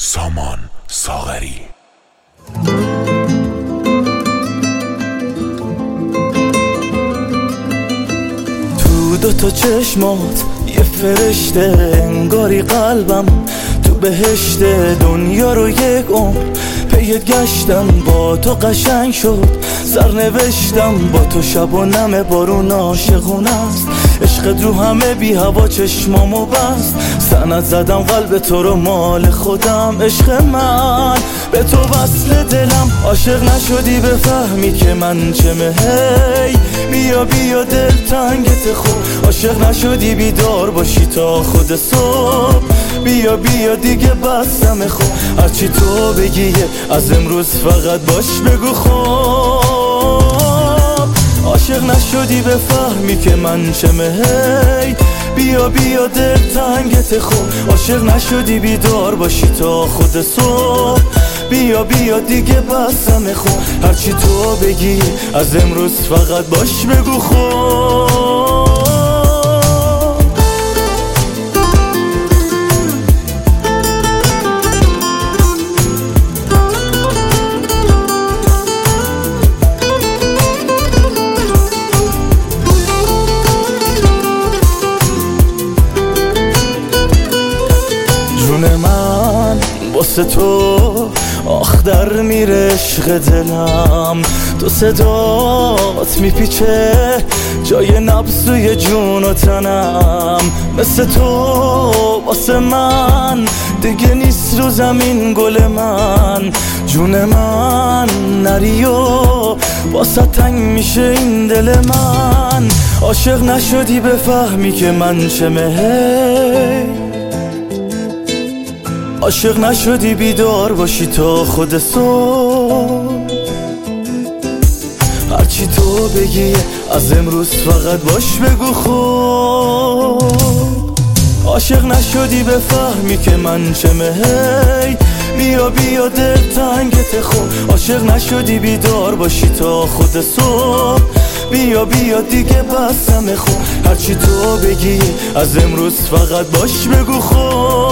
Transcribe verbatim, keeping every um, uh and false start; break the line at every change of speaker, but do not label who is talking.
سامان ساغری.
تو دوتا چشمات یه فرشته، انگاری قلبم تو بهشته. دنیا رو یک عمر پیت گشتم، با تو قشنگ شد سرنوشتم. با تو شب و نم بارون عاشقونه است، عشقت رو همه بی هوا چشمامو بست. سند زدم قلب تو رو مال خودم، عشق من به تو وصل دلم. عاشق نشدی بفهمی که من چمه، هی بیا بیا دل تنگت خوب. عاشق نشدی بیدار باشی تا خود صبح، بیا بیا دیگه بسم خوب. هرچی تو بگی از امروز فقط باش بگو خوب. عاشق نشدی بفهمی که من چمه، هی بیا بیا دل تنگت خوب. عاشق نشدی بیدار باشی تا خود صبح، بیا بیا دیگه بسم خوب. هرچی تو بگی از امروز فقط باش بگو خوب. جون من واسه تو آخ در میره عشق دلم. تو صدات میپیچه جای نبض توی جون و تنم. مثل تو واسه من دیگه نیست رو زمین گل من. جون من نری و واسه تنگ میشه این دل من. عاشق نشدی بفهمی که من چمه، عاشق نشدی بیدار باشی تا خود صبح. هرچی تو بگی از امروز فقط باش بگو خوب. عاشق نشدی بفهمی که من چمه، هی بیا بیا دل تنگت خوب. عاشق نشدی بیدار باشی تا خود صبح، بیا بیا دیگه بسم خوب. هرچی تو بگی از امروز فقط باش بگو خوب.